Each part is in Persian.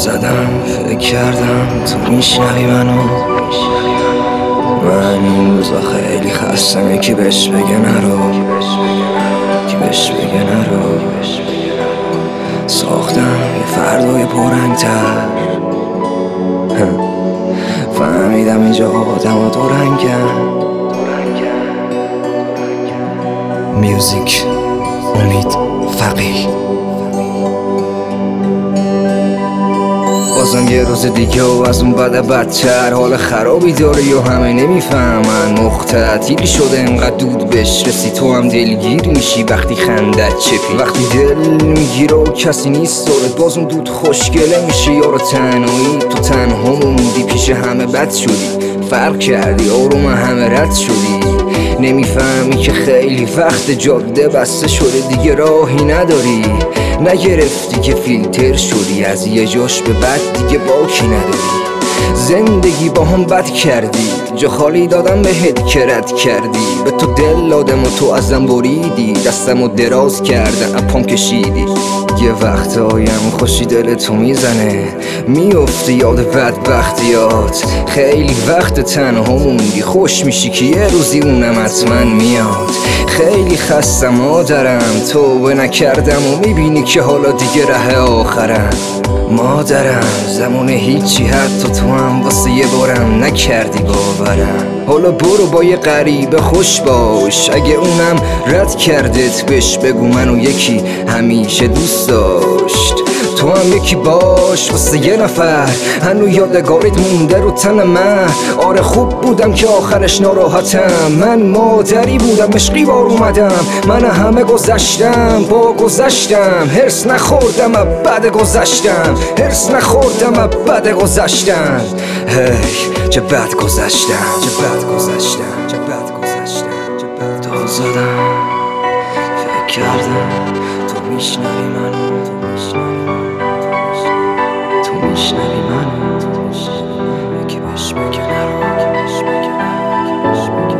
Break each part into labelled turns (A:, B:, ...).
A: زدم فکر کردم تو میشنوی منو. من این روزا خیلی خستم، یکی بهش بگه نرو، یکی بهش بگه نرو. ساختم یه فردای پررنگ‌تر، فهمیدم اینجا آدم ها دو رنگن. میوزیک امید فقیه. بازم یه روز دیگه و از اون بدتر، حال خرابی داره یا همه نمیفهمن. مختطیل شده انقدر دود بهش رسی، تو هم دلگیر میشی وقتی خندت چپی. وقتی دل میگیره و کسی نیست دارت، باز اون دود خوشگله میشه یارو تنهایی. تو تنها موندی پیش همه بد شدی، فرق کردی آروم همه رد شدی. نمیفهمی که خیلی وقت جاده بسته شده، دیگه راهی نداری. نگرفتی که فیلتر شدی، از یه جاش به بعد دیگه باکی نداری. زندگی با هم بد کردی، جا خالی دادم بهت که رد کردی. به تو دل دادم و تو ازم بریدی، دستم رو دراز کردم اپام کشیدی. یه وقتایم خوشی دل تو میزنه، میفته یاد بدبختیات. خیلی وقت تنها موندی، خوش میشی که یه روزی اونم حتما میاد. خیلی خستم مادرم، توبه نکردم و میبینی که حالا دیگه ره آخرم. مادرم زمان هیچی، حتی تو هم واسه یه بارم نکردی باورم. حالا برو با یه غریبه خوش باش، اگه اونم رد کردت بهش بگو منو یکی همیشه دوست داشت. تو هم یکی باش واسه یه نفر، هنو یادگاریت مونده رو تن من. آره خوب بودم که آخرش ناراحتم، من مادری بودم عشقی بار اومدم. من همه گذشتم با گذشتم، هرس نخوردم بعد گذشتم، هرس نخوردم بعد گذشتم. هی چه بد گذشتم، چه بد گذشتم، چه بد گذشتم، چه بد دل زدم فکر کردم تو میشنوی منو، تو میشنوی منو، تو میشنوی منو. یکی بهش بگه نرو، یکی بهش بگه نرو، یکی بهش بگه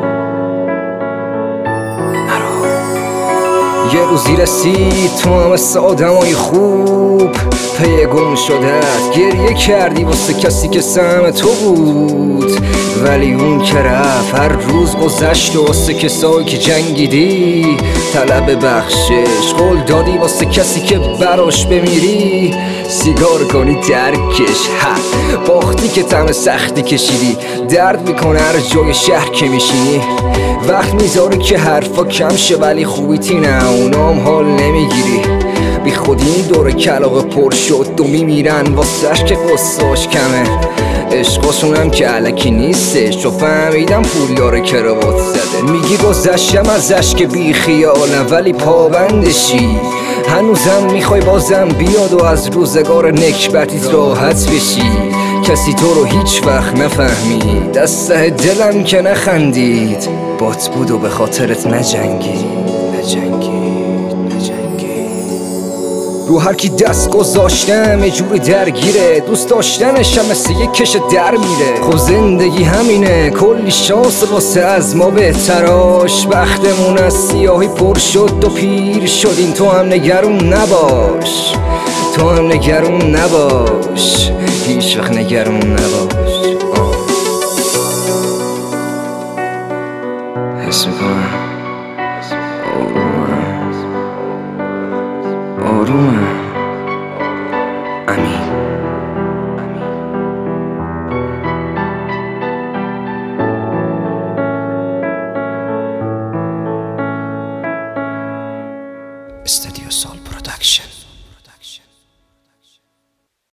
A: نرو. یه روزی رسید تو هم مثل آدمای خوب، پی گم شدت گریه کردی واسه کسی که سهم تو بود. ولی اون که رفت هر روز گذشت و واسه کسایی که جنگیدی طلب بخشش قول دادی. واسه کسی که براش بمیری سیگار کنی درکش. باختی که طعم سختی کشیدی، درد میکنه هر جای شهر که میشینی. وقت میذاره که حرفا کم شه ولی خوبیتی نه، اونام حال نمیگیری. بی خودی دور کلاغ پر شد و میمیرن واسهش که قصاش کمه. عشقاشونم که علکی نیستش، چو فهمیدم پول داره کراوات زده. میگی گذشتم ازش که بی خیالم ولی پابندشی. هنوزم میخوای بازم بیاد و از روزگار نکبتیت راحت بشی. کسی تو رو هیچ وقت نفهمید، دسته دلم که نخندید. بات بود و به خاطرت نجنگید، نجنگید. رو هر کی دست گذاشتم یه جوری درگیره، دوست داشتنشم مثل یه کش در میره. خب زندگی همینه، کلی شانس واسه از ما بهتراش. بختمون از سیاهی پر شد و پیر شدیم، تو هم نگرون نباش، تو هم نگرون نباش، هیچ وقت نگرون نباش. حس میکنم آرومه امین. استودیو سال پروداکشن.